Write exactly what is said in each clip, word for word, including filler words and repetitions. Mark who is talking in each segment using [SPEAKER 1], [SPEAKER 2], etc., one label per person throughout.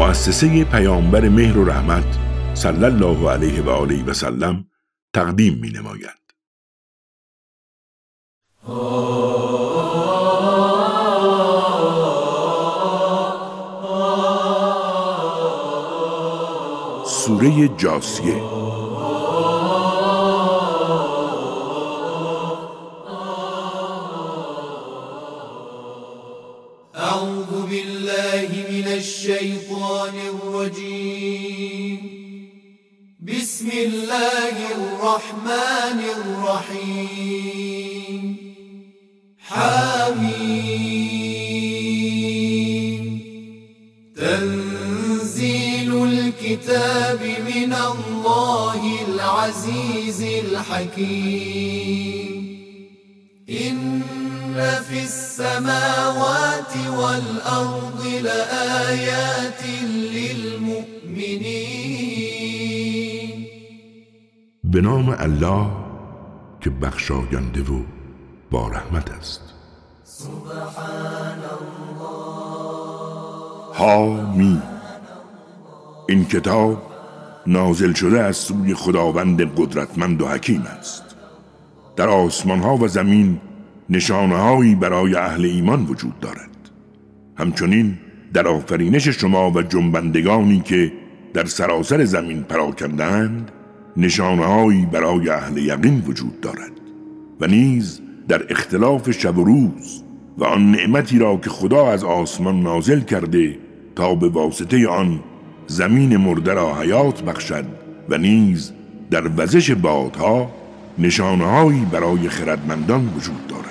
[SPEAKER 1] مؤسسه پیامبر مهر و رحمت صلی الله علیه و آله و سلم تقدیم می نماید. سوره جاثیه.
[SPEAKER 2] اعوذ بالله من الشیطان الرجیم. بسم الله الرحمن الرحیم. حمیم. تنزیل الكتاب من الله العزیز الحکیم. إن في السماوات والأرض لآيات للمؤمنين.
[SPEAKER 1] به نام الله که بخشاینده و با رحمت است.
[SPEAKER 2] سبحان الله.
[SPEAKER 1] حامی. این کتاب نازل شده از سوی خداوند قدرتمند و حکیم است. در آسمان ها و زمین نشانه هایی برای اهل ایمان وجود دارد. همچنین در آفرینش شما و جنبندگانی که در سراسر زمین پراکندند نشانه هایی برای اهل یقین وجود دارد و نیز در اختلاف شب و روز و آن نعمتی را که خدا از آسمان نازل کرده تا به واسطه آن زمین مرده را حیات بخشد و نیز در وزش بادها نشانه هایی برای خردمندان وجود دارد.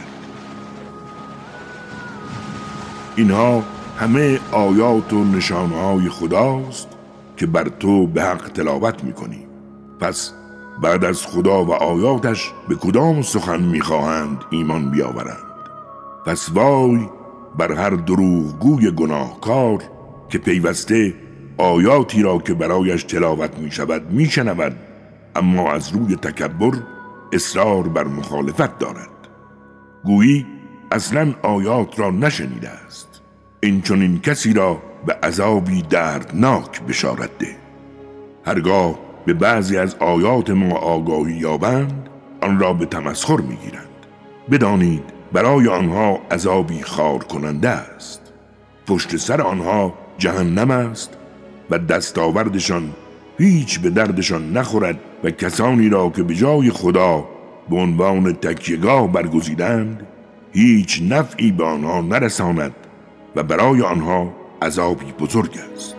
[SPEAKER 1] اینها همه آیات و نشانه های خداست که بر تو به حق تلاوت میکنی. پس بعد از خدا و آیاتش به کدام سخن میخواهند ایمان بیاورند؟ پس وای بر هر دروغگوی گناهکار که پیوسته آیاتی را که برایش تلاوت میشود میشنود اما از روی تکبر اصرار بر مخالفت دارد. گویی اصلا آیات را نشنیده است. این چون این کسی را به عذابی دردناک بشارت ده. هرگاه به بعضی از آیات ما آگاهی یابند آن را به تمسخر میگیرند. بدانید برای آنها عذابی خار کننده است. پشت سر آنها جهنم است و دستاوردشان هیچ به دردشان نخورد و کسانی را که به جای خدا به عنوان تکیه‌گاه برگزیدند هیچ نفعی به آنها نرساند و برای آنها عذابی بزرگ است.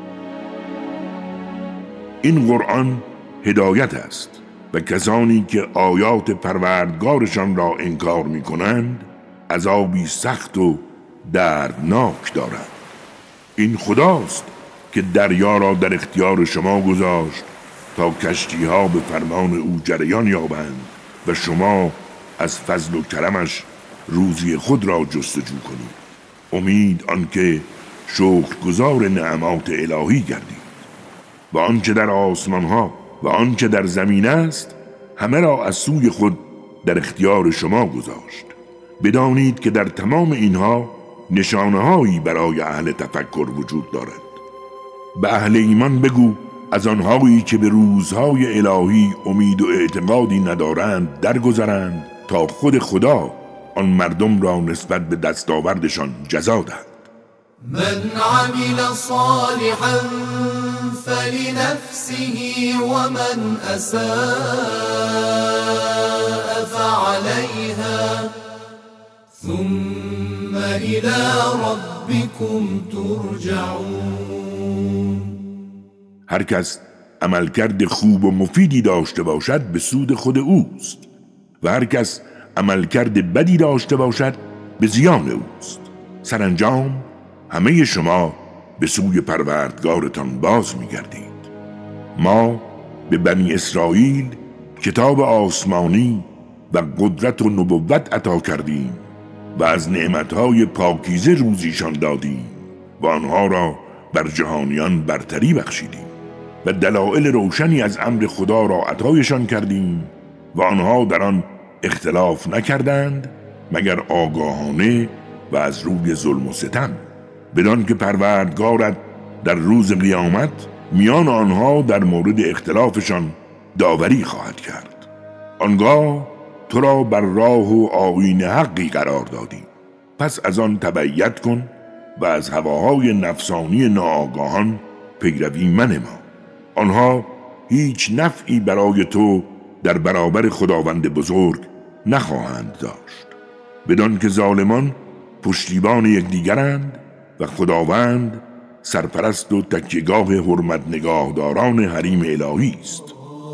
[SPEAKER 1] این قرآن هدایت است و کسانی که آیات پروردگارشان را انکار می کنند عذابی سخت و دردناک دارند. این خداست که دریا را در اختیار شما گذاشت تا کشتی ها به فرمان او جریان یابند و شما از فضل و کرمش روزی خود را جستجو کنید. امید آنکه شکرگزار نعمات الهی گردید. و آنچه در آسمان ها و آنچه در زمین است همه را از سوی خود در اختیار شما گذاشت. بدانید که در تمام اینها نشانه هایی برای اهل تفکر وجود دارد. به اهل ایمان بگو از آنهایی که به روزهای الهی امید و اعتقادی ندارند درگذرند تا خود خدا آن مردم را نسبت به دستاوردشان جزا دهد.
[SPEAKER 2] من عمل صالحا فلنفسه ومن اساء فعليها ثم الى ربكم ترجعون.
[SPEAKER 1] هر کس عملکرد خوب و مفیدی داشته باشد به سود خود اوست و هر کس عملکرد بدی داشته باشد به زیان اوست. سرانجام همه شما به سوی پروردگارتان باز می‌گردید. ما به بنی اسرائیل کتاب آسمانی و قدرت و نبوت عطا کردیم و از نعمتهای پاکیزه روزیشان دادیم و آنها را بر جهانیان برتری بخشیدیم و دلایل روشنی از امر خدا را عطایشان کردیم و آنها در آن اختلاف نکردند مگر آگاهانه و از روی ظلم و ستم، بدان که پروردگارت در روز قیامت میان آنها در مورد اختلافشان داوری خواهد کرد. آنگاه تو را بر راه و آیین حقی قرار دادیم، پس از آن تبعیت کن و از هواهای نفسانی ناآگاهان پیروی منما. آنها هیچ نفعی برای تو در برابر خداوند بزرگ نخواهند داشت، بدان که ظالمان پشتیبان یکدیگرند و خداوند سرپرست و تکیهگاه حرمت نگاهداران حریم الهی است.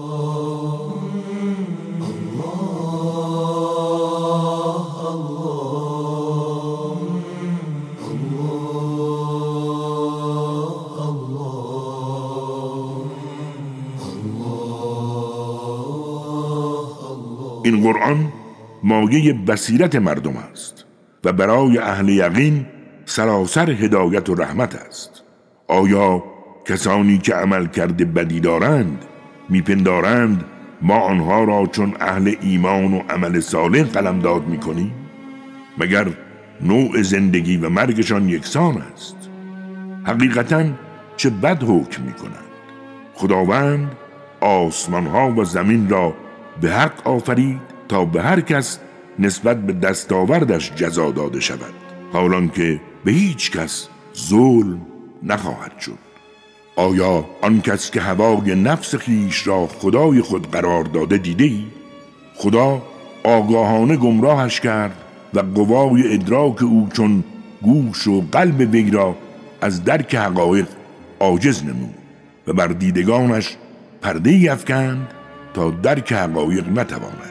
[SPEAKER 1] این قرآن مایه بصیرت مردم است و برای اهل یقین سراسر هدایت و رحمت است. آیا کسانی که عمل کرده بدی دارند میپندارند ما آنها را چون اهل ایمان و عمل صالح قلمداد میکنیم؟ مگر نوع زندگی و مرگشان یکسان است؟ حقیقتاً چه بد حکم میکنند. خداوند آسمانها و زمین را به حق آفرید تا به هر کس نسبت به دستاوردش جزا داده شود، حالان که به هیچ کس ظلم نخواهد شد. آیا آن کس که هوای نفس خیش را خدای خود قرار داده دیده ای؟ خدا آگاهانه گمراهش کرد و قوای ادراک او چون گوش و قلب وی را از درک حقایق عاجز نمود و بر دیدگانش پرده‌ای افکند تا درک حقایق نتواند.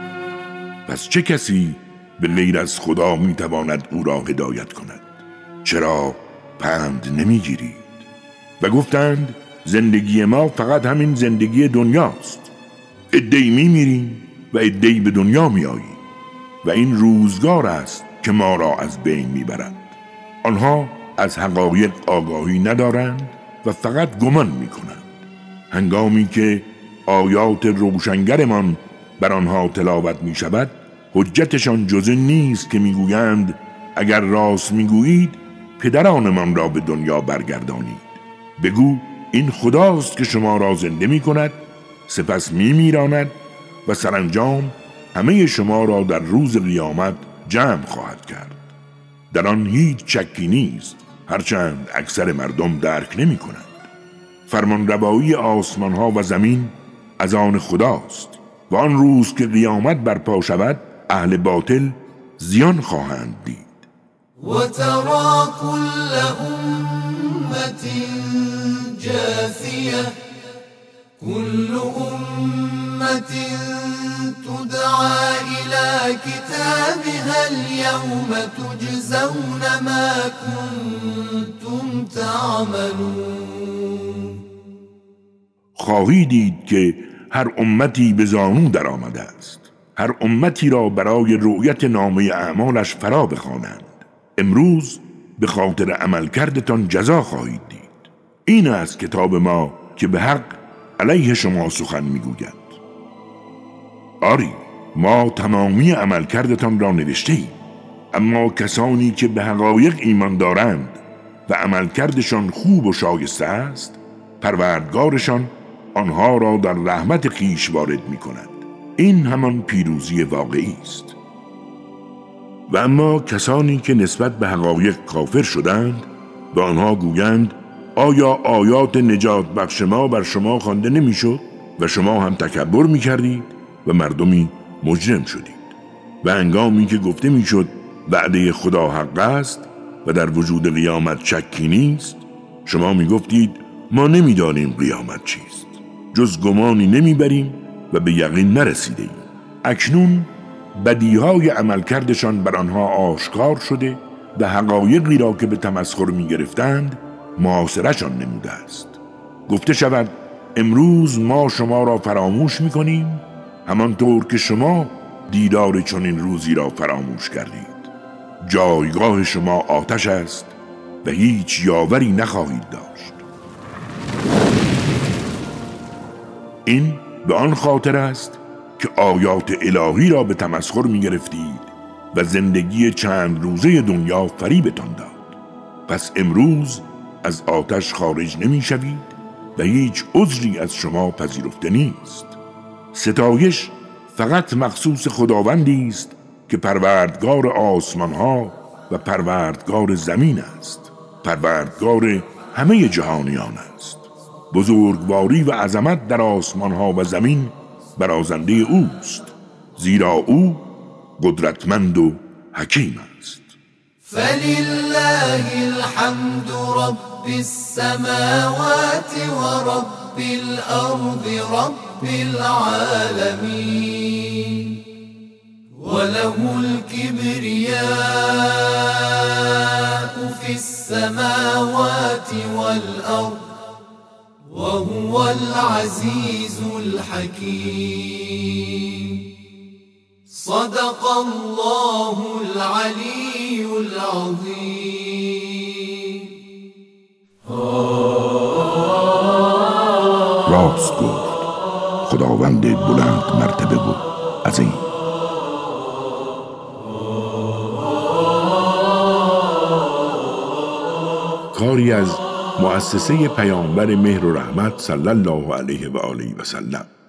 [SPEAKER 1] پس چه کسی به غیر از خدا میتواند او را هدایت کند؟ چرا پند نمیگیرید؟ و گفتند زندگی ما فقط همین زندگی دنیاست. عده‌ای میمیریم و عده‌ای به دنیا میآییم و این روزگار است که ما را از بین میبرند. آنها از حقایق آگاهی ندارند و فقط گمان میکنند. هنگامی که آیات روشنگرمان بر آنها تلاوت می شود، حجتشان جز نیست که میگویند اگر راست میگویید پدرانمان را به دنیا برگردانید. بگو این خداست که شما را زنده می کند، سپس می میراند و سرانجام همه شما را در روز قیامت جمع خواهد کرد. در آن هیچ شکی نیست، هرچند اکثر مردم درک نمی کنند. فرمان روایی آسمان ها و زمین از آن خداست و آن روز که قیامت برپا شود اهل باطل زیان خواهند دید.
[SPEAKER 2] و ترى كل امت جاثیه كل امت تدعى الى كتابها اليوم تجزون ما كنتم تعملون.
[SPEAKER 1] خواهی دید که هر امتی به زانو در آمده است، هر امتی را برای رؤیت نامه اعمالش فرا بخوانند. امروز به خاطر عمل کردتان جزا خواهید دید. این است کتاب ما که به حق علیه شما سخن میگوید. آری، ما تمامی عمل کردتان را نوشته ایم، اما کسانی که به حقایق ایمان دارند و عمل کردشان خوب و شایسته است، پروردگارشان آنها را در رحمت خیش وارد می کند. این همان پیروزی واقعی است. و اما کسانی که نسبت به حقایق کافر شدند به آنها گویند آیا آیات نجات بخش ما بر شما خوانده نمی شد و شما هم تکبر می کردید و مردمی مجرم شدید. و هنگامی که گفته می شد وعده خدا حق است و در وجود قیامت شکی نیست، شما می گفتید ما نمی دانیم قیامت چیست، جز گمانی نمی بریم و به یقین نرسیده ایم. اکنون بدیهای عمل کردشان بر آنها آشکار شده و حقایقی را که به تمسخر می گرفتند محاصره‌شان نموده است. گفته شود امروز ما شما را فراموش می کنیم همانطور که شما دیدار چنین روزی را فراموش کردید. جایگاه شما آتش است و هیچ یاوری نخواهید داشت. این به آن خاطر است که آیات الهی را به تمسخر می گرفتید و زندگی چند روزه دنیا فریبتان داد. پس امروز از آتش خارج نمی شوید و هیچ عذری از شما پذیرفته نیست. ستایش فقط مخصوص خداوندی است که پروردگار آسمان ها و پروردگار زمین است، پروردگار همه جهانیان است. بزرگواری و عظمت در آسمان ها و زمین برازنده اوست، زیرا او قدرتمند و حکیم است.
[SPEAKER 2] فلله الحمد رب السماوات و رب الارض رب العالمین وله الكبرياء في السماوات والأرض وهو العزيز الحكيم. صدق الله العلي العظيم.
[SPEAKER 1] راست گفت خداوند بلند مرتبه و عظیم. کاری از مؤسسه پیامبر مهر و رحمت صلی الله علیه و آله و سلم.